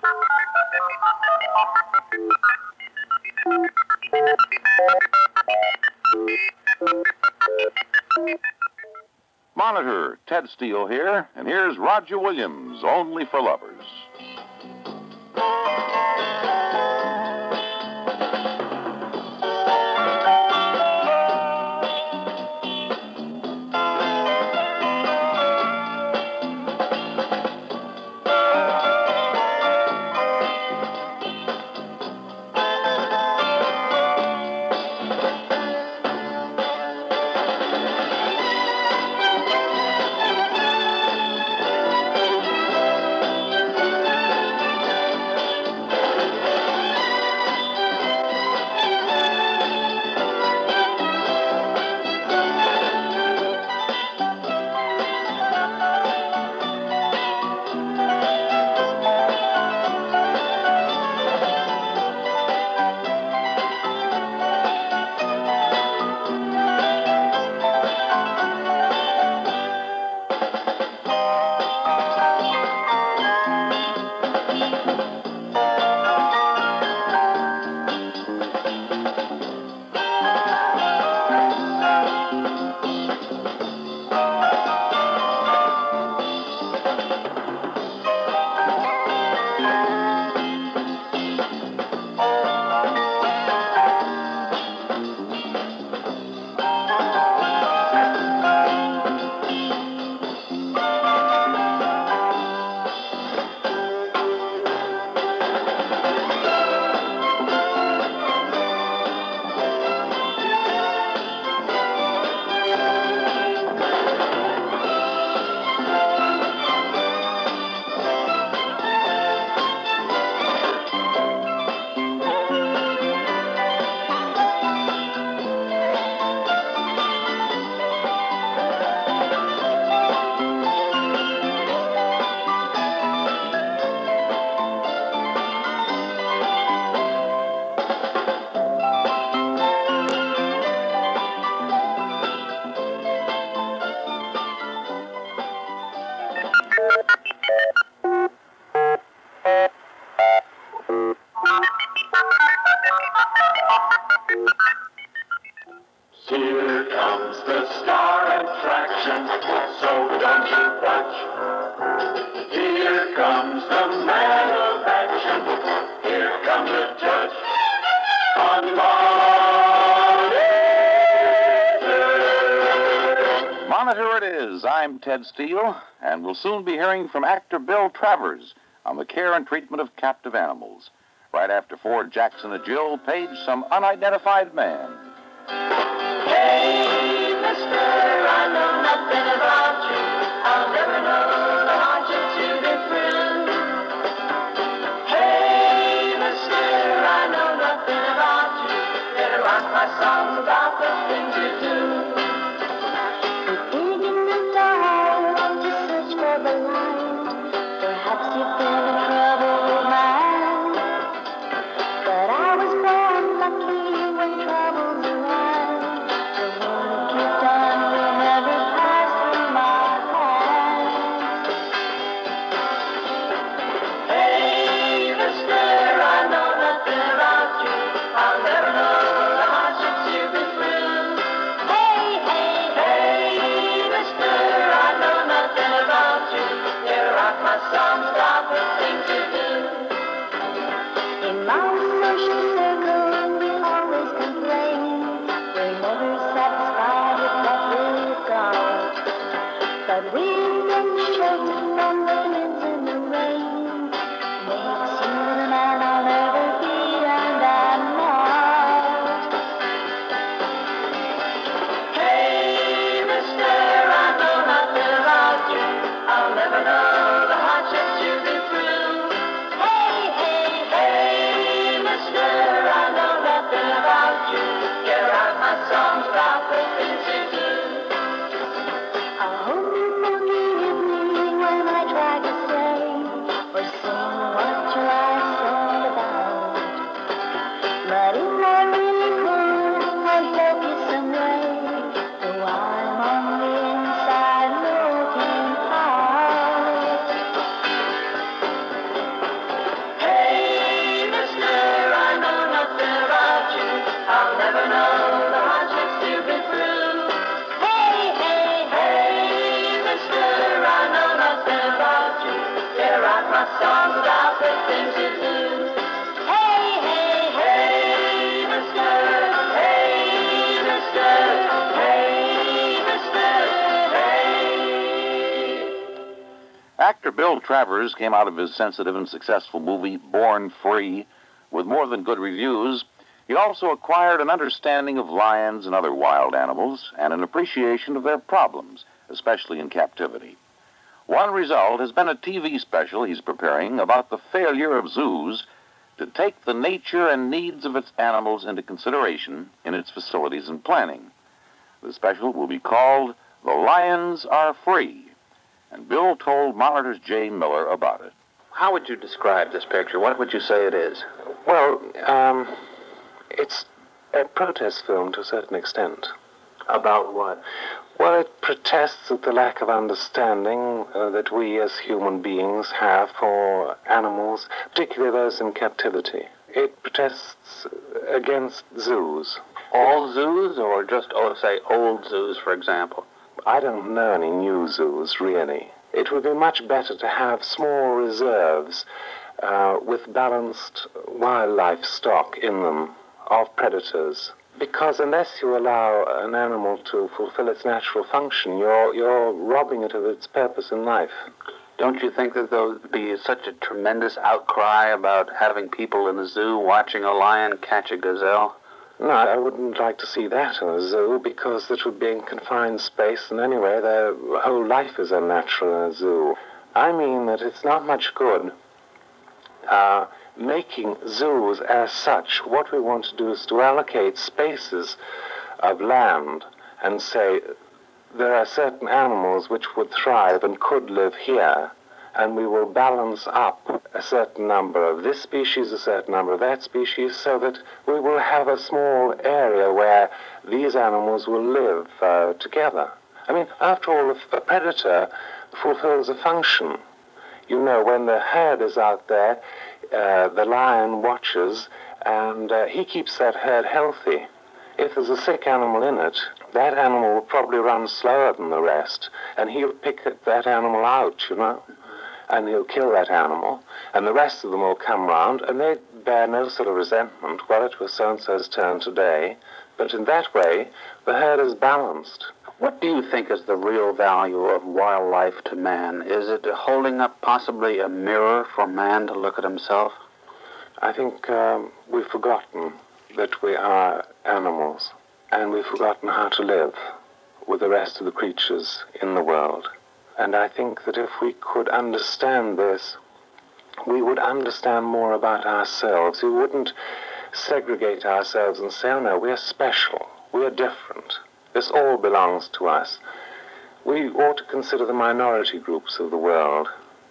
Monitor, Ted Steele here, and here's Roger Williams, Only for Lovers. Here comes the star attraction, so don't you watch. Here comes the man of action, here comes the judge on Monitor. Monitor it is. I'm Ted Steele, and we'll soon be hearing from actor Bill Travers on the care and treatment of captive animals. Right after Ford Jackson and Jill Page, Some Unidentified Man. Hey, mister, I know nothing about you. I'll never know the hardship you've been through. Hey, mister, I know nothing about you. Better write my songs about the things you do. Dig in the dark to search for the light. Perhaps you've been in trouble with mine. But I was born lucky when trouble's around. The one you've done will never pass through my hands. Hey, mister, I know nothing about you. I'll never know the hardships you've been through. Hey, mister, I know nothing about you. Better write my songs about the things you do. In my social circle, we always complain. We're never satisfied with that we've got. But we've been sheltered from the winds and the rain. Makes you the man I'll never be, and I'm not. Hey, mister, I know nothing about you. I'll never know the hardships you've been through. Hey, mister, songs about the things you do. Hey, hey, hey, mister. Hey, mister. Hey, mister. Hey. Actor Bill Travers came out of his sensitive and successful movie Born Free with more than good reviews. He also acquired an understanding of lions and other wild animals and an appreciation of their problems, especially in captivity. One result has been a TV special he's preparing about the failure of zoos to take the nature and needs of its animals into consideration in its facilities and planning. The special will be called The Lions Are Free, and Bill told Monitor's Jay Miller about it. How would you describe this picture? What would you say it is? Well, it's a protest film to a certain extent. About what? Well, it protests at the lack of understanding that we as human beings have for animals, particularly those in captivity. It protests against zoos. All zoos, or just, say, old zoos, for example? I don't know any new zoos, really. It would be much better to have small reserves with balanced wildlife stock in them of predators. Because unless you allow an animal to fulfill its natural function, you're robbing it of its purpose in life. Don't you think that there would be such a tremendous outcry about having people in a zoo watching a lion catch a gazelle? No, I wouldn't like to see that in a zoo, because it would be in confined space, and anyway, their whole life is unnatural in a zoo. I mean that it's not much good making zoos as such. What we want to do is to allocate spaces of land and say there are certain animals which would thrive and could live here, and we will balance up a certain number of this species, a certain number of that species, so that we will have a small area where these animals will live together. I mean, after all, a predator fulfills a function. You know, when the herd is out there, the lion watches, and he keeps that herd healthy. If there's a sick animal in it, that animal will probably run slower than the rest, and he'll pick that animal out, you know, and he'll kill that animal, and the rest of them will come round, and they bear no sort of resentment. Well, it was so-and-so's turn today, but in that way, the herd is balanced. What do you think is the real value of wildlife to man? Is it holding up possibly a mirror for man to look at himself? I think we've forgotten that we are animals, and we've forgotten how to live with the rest of the creatures in the world. And I think that if we could understand this, we would understand more about ourselves. We wouldn't segregate ourselves and say, oh no, we're special, we're different. This all belongs to us. We ought to consider the minority groups of the world,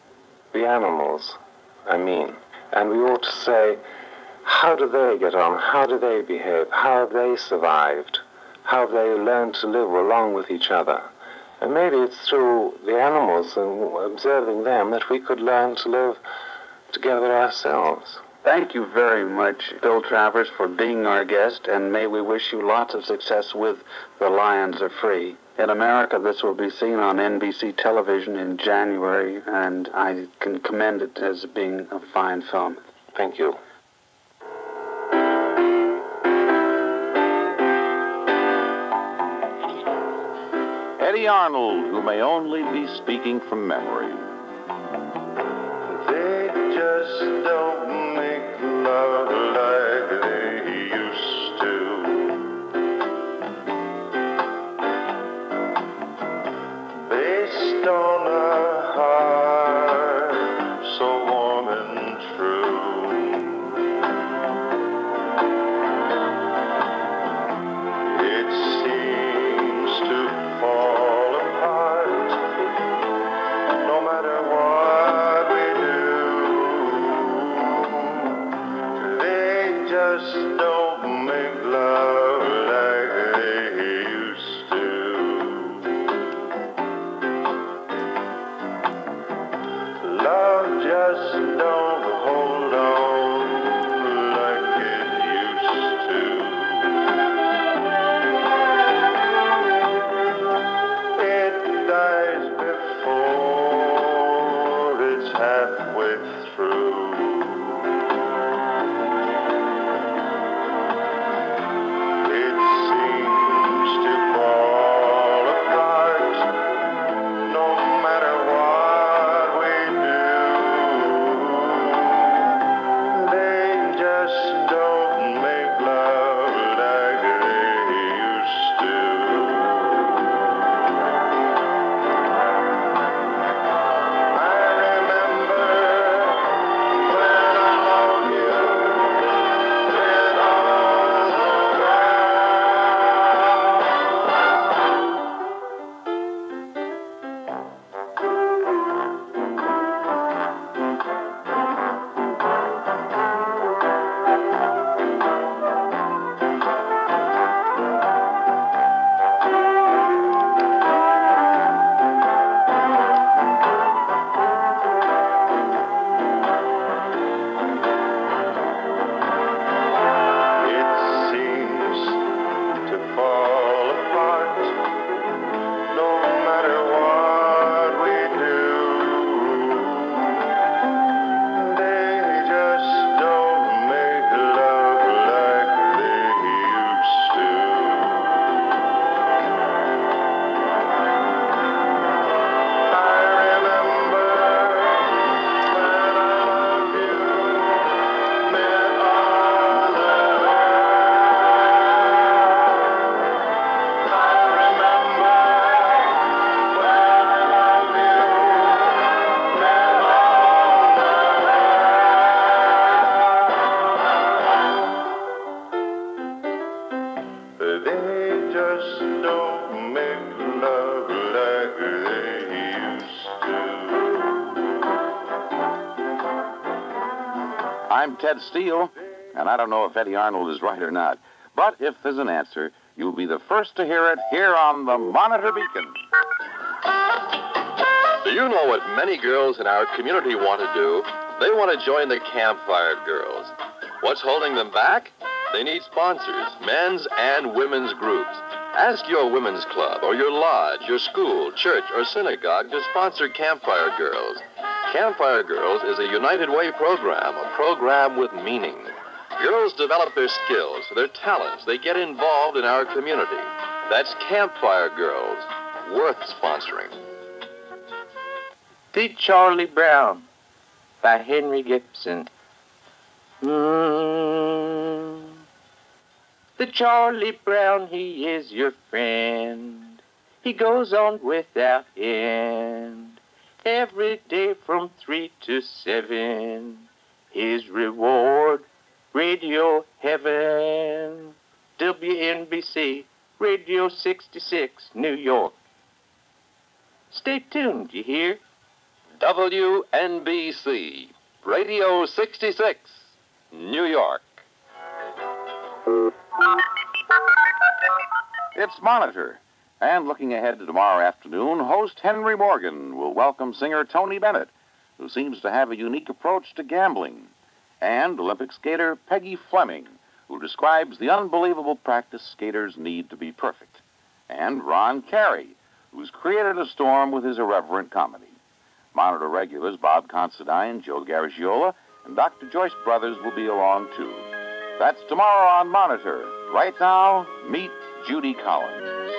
the animals, I mean, and we ought to say, how do they get on? How do they behave? How have they survived? How have they learned to live along with each other? And maybe it's through the animals and observing them that we could learn to live together ourselves. Thank you very much, Bill Travers, for being our guest, and may we wish you lots of success with The Lions Are Free. In America, this will be seen on NBC television in January, and I can commend it as being a fine film. Thank you. Eddie Arnold, who may only be speaking from memory. They just don't make love like they used to. Based on a heart so warm and true. It seems to fall apart no matter what we do. They just don't make love like they used to. Love just don't hold on like it used to. It dies before it's halfway true. It seems to fall apart no matter what we do. They just don't make love like they used to. I remember when I loved you with all the It seems to fall apart no matter what we do. They just don't make love like they used to. I remember when I loved you with all the I remember when I loved you with all the They just don't make love like they used to. I'm Ted Steele, and I don't know if Eddie Arnold is right or not. But if there's an answer, you'll be the first to hear it here on the Monitor Beacon. Do you know what many girls in our community want to do? They want to join the Campfire Girls. What's holding them back? They need sponsors, men's and women's groups. Ask your women's club or your lodge, your school, church, or synagogue to sponsor Campfire Girls. Campfire Girls is a United Way program, a program with meaning. Girls develop their skills, their talents. They get involved in our community. That's Campfire Girls, worth sponsoring. The Charlie Brown by Henry Gibson. The Charlie Brown, he is your friend. He goes on without end. Every day from 3 to 7. His reward, Radio Heaven. WNBC, Radio 66, New York. Stay tuned, you hear? WNBC, Radio 66, New York. It's Monitor. And looking ahead to tomorrow afternoon, host Henry Morgan will welcome singer Tony Bennett, who seems to have a unique approach to gambling, and Olympic skater Peggy Fleming, who describes the unbelievable practice skaters need to be perfect, and Ron Carey, who's created a storm with his irreverent comedy. Monitor regulars Bob Considine, Joe Garagiola, and Dr. Joyce Brothers will be along, too. That's tomorrow on Monitor. Right now, meet Judy Collins.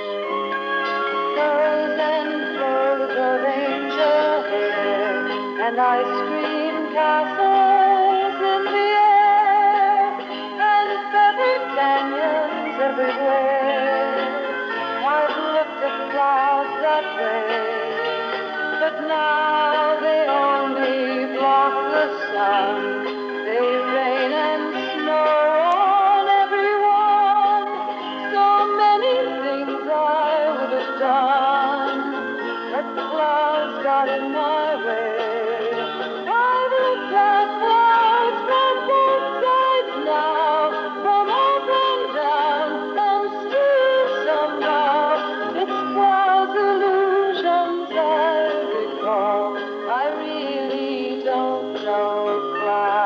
Furs and furs of angel hair and ice cream castles in the air and feathered canyons everywhere. I've looked at clouds that way, but now they only block the sun. They rain and snow on everyone. So many things I would have done, but clouds got in my way. I've looked at clouds from both sides now, from up and down, and still somehow it's clouds' illusions I recall. I really don't know clouds.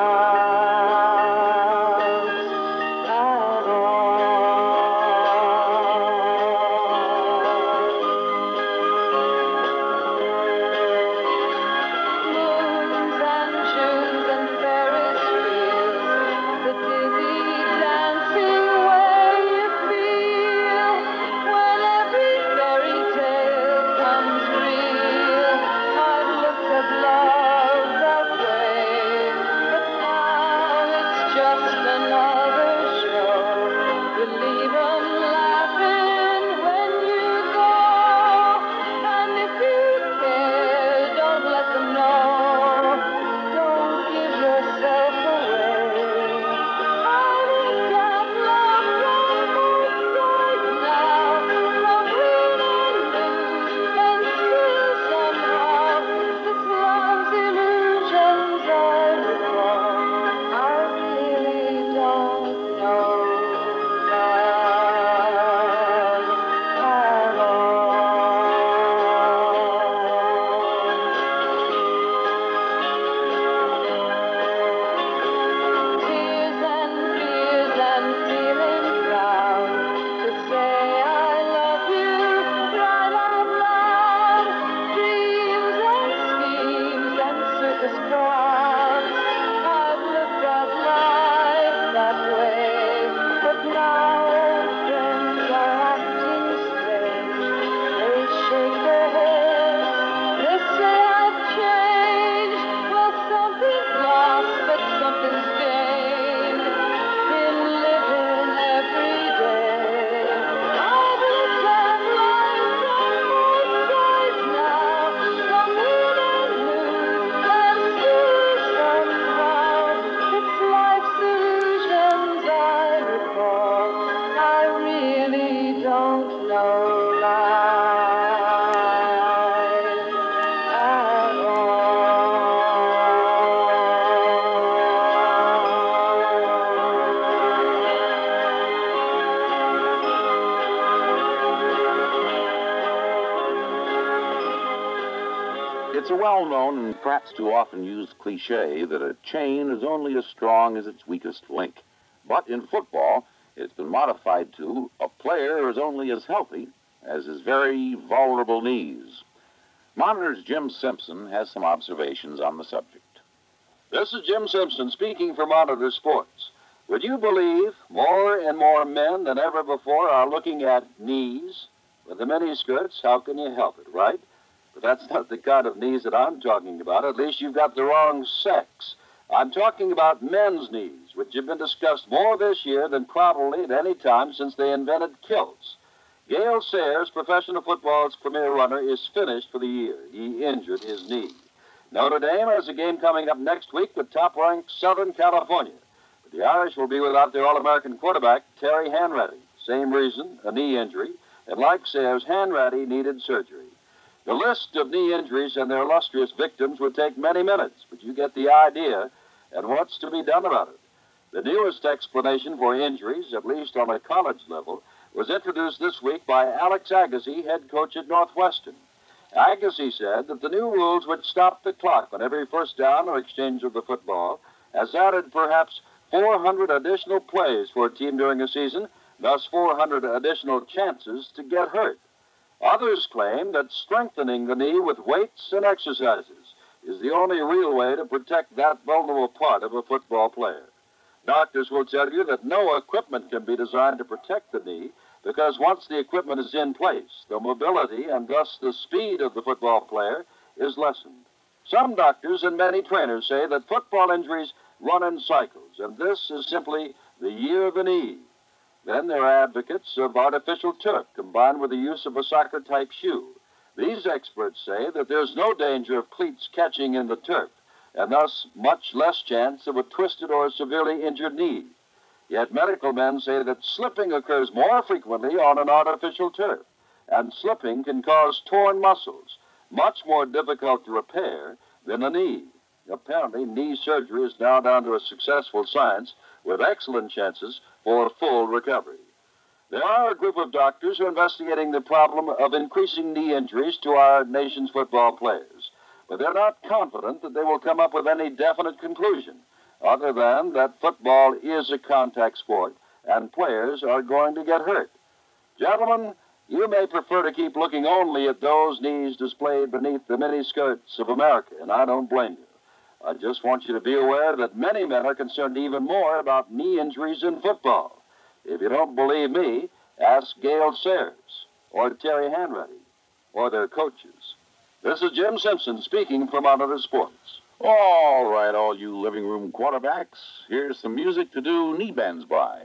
It's a well-known and perhaps too often used cliche that a chain is only as strong as its weakest link. But in football, it's been modified to a player is only as healthy as his very vulnerable knees. Monitor's Jim Simpson has some observations on the subject. This is Jim Simpson speaking for Monitor Sports. Would you believe more and more men than ever before are looking at knees? With the miniskirts, how can you help it, right? But that's not the kind of knees that I'm talking about. At least you've got the wrong sex. I'm talking about men's knees, which have been discussed more this year than probably at any time since they invented kilts. Gale Sayers, professional football's premier runner, is finished for the year. He injured his knee. Notre Dame has a game coming up next week with top-ranked Southern California. But the Irish will be without their All-American quarterback, Terry Hanratty. Same reason, a knee injury. And like Sayers, Hanratty needed surgery. The list of knee injuries and their illustrious victims would take many minutes, but you get the idea and what's to be done about it. The newest explanation for injuries, at least on a college level, was introduced this week by Alex Agassi, head coach at Northwestern. Agassi said that the new rules which stop the clock on every first down or exchange of the football has added perhaps 400 additional plays for a team during a season, thus 400 additional chances to get hurt. Others claim that strengthening the knee with weights and exercises is the only real way to protect that vulnerable part of a football player. Doctors will tell you that no equipment can be designed to protect the knee because once the equipment is in place, the mobility and thus the speed of the football player is lessened. Some doctors and many trainers say that football injuries run in cycles, and this is simply the year of the knee. Then there are advocates of artificial turf combined with the use of a soccer-type shoe. These experts say that there's no danger of cleats catching in the turf, and thus much less chance of a twisted or severely injured knee. Yet medical men say that slipping occurs more frequently on an artificial turf, and slipping can cause torn muscles, much more difficult to repair than a knee. Apparently, knee surgery is now down to a successful science with excellent chances for full recovery. There are a group of doctors who are investigating the problem of increasing knee injuries to our nation's football players, but they're not confident that they will come up with any definite conclusion, other than that football is a contact sport and players are going to get hurt. Gentlemen, you may prefer to keep looking only at those knees displayed beneath the miniskirts of America, and I don't blame you. I just want you to be aware that many men are concerned even more about knee injuries in football. If you don't believe me, ask Gale Sayers or Terry Hanratty or their coaches. This is Jim Simpson speaking for Monitor Sports. All right, all you living room quarterbacks, here's some music to do knee bends by.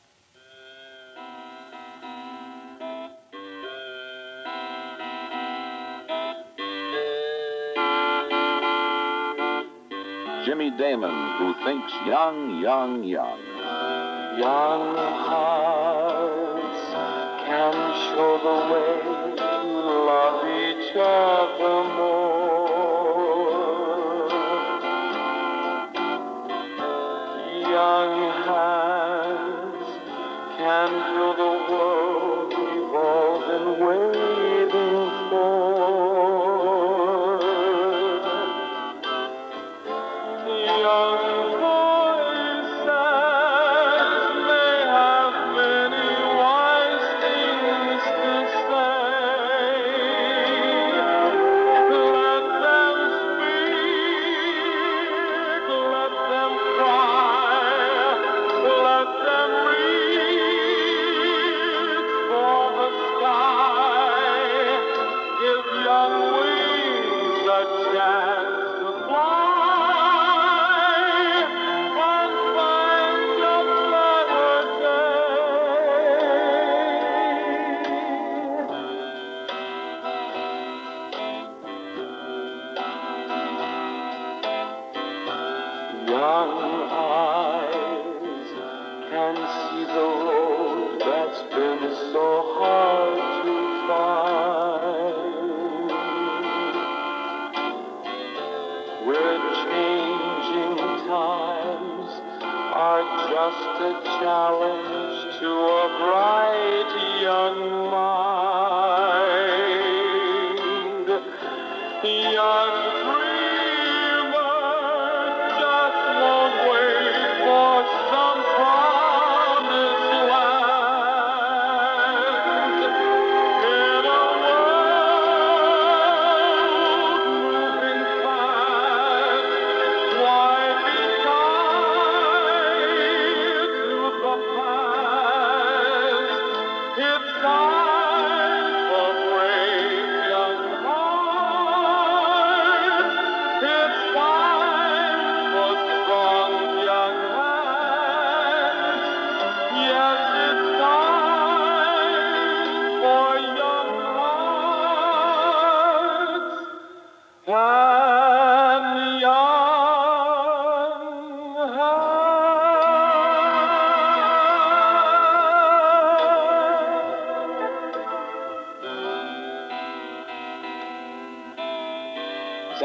Jimmy Damon, who thinks young, young, young. Young hearts can show the way to love each other more. Young hands can fill the world we've all been waiting for. Young voices may have many wise things to say. Let them speak, let them cry, let them reach for the sky. Give young wings a chance to fly and find a better day. Young eyes can see the road that's been so hard to find. Where changing times are just a challenge to a bright young mind. Young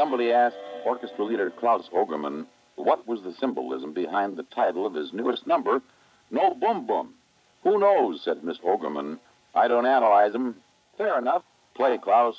somebody asked orchestra leader Klaus Ogerman what was the symbolism behind the title of his newest number, No Boom Boom. Who knows, said Miss Ogerman. I don't analyze 'em. Fair enough. Play, Klaus.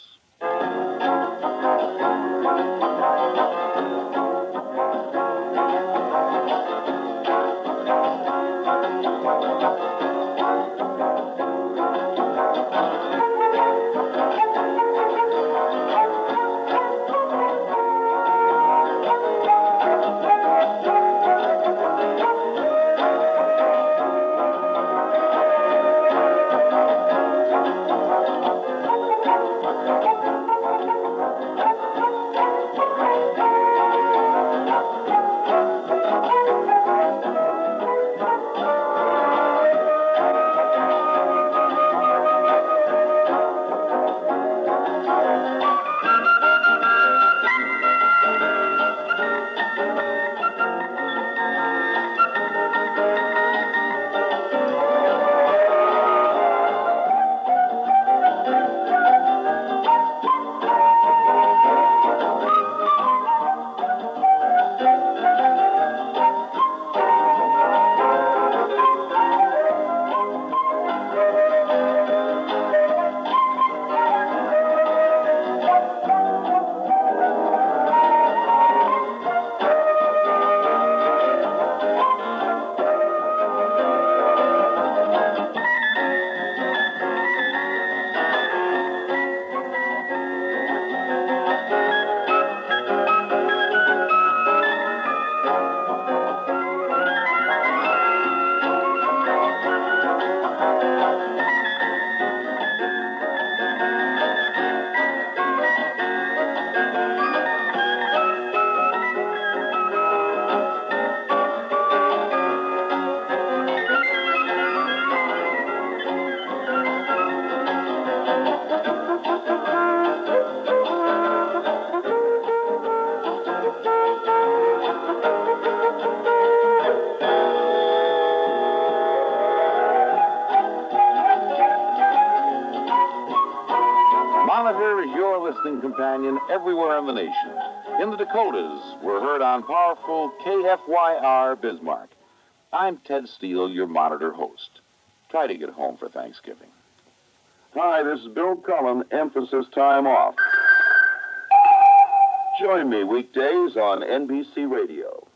Monitor is your listening companion everywhere in the nation. In the Dakotas, we're heard on powerful KFYR Bismarck. I'm Ted Steele, your Monitor host. Try to get home for Thanksgiving. Hi, this is Bill Cullen, Emphasis Time Off. Join me weekdays on NBC Radio.